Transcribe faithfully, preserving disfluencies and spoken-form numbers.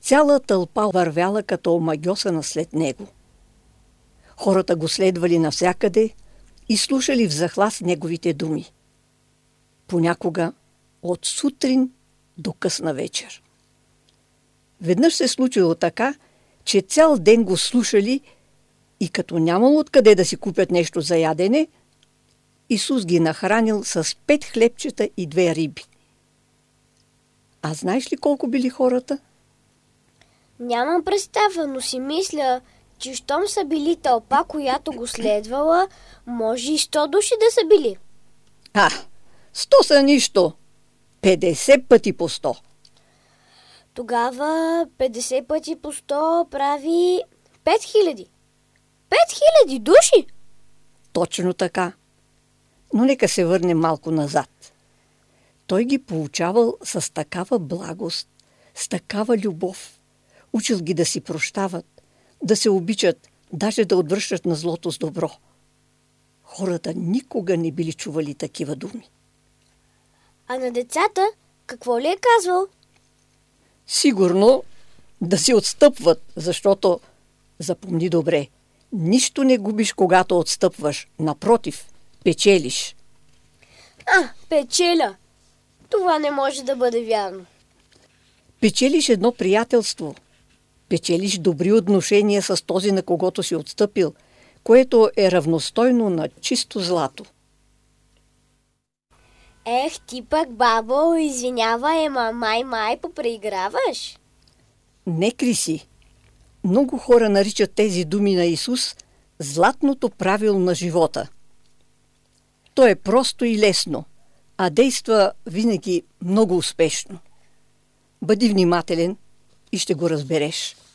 Цяла тълпа вървяла като омагьосана след него. Хората го следвали навсякъде и слушали в захлас неговите думи. Понякога от сутрин до късна вечер. Веднъж се случило така, че цял ден го слушали и като нямало откъде да си купят нещо за ядене, Исус ги нахранил с пет хлебчета и две риби. А знаеш ли колко били хората? Нямам представа, но си мисля, че щом са били тълпа, която го следвала, може и сто души да са били. А, сто са нищо. петдесет пъти по сто. Тогава петдесет пъти по сто прави пет хиляди. Пет хиляди души? Точно така. Но нека се върнем малко назад. Той ги получавал с такава благост, с такава любов. Учил ги да си прощават, да се обичат, даже да отвръщат на злото с добро. Хората никога не били чували такива думи. А на децата какво ли е казвал? Сигурно да си отстъпват, защото, запомни добре, нищо не губиш, когато отстъпваш. Напротив, печелиш. А, печеля! Това не може да бъде вярно. Печелиш едно приятелство. Печелиш добри отношения с този, на когото си отстъпил, което е равностойно на чисто злато. Ех, ти пък, бабо, извинявай, ема май-май попреиграваш. Не, Криси. Много хора наричат тези думи на Исус златното правило на живота. То е просто и лесно, а действа винаги много успешно. Бъди внимателен и ще го разбереш.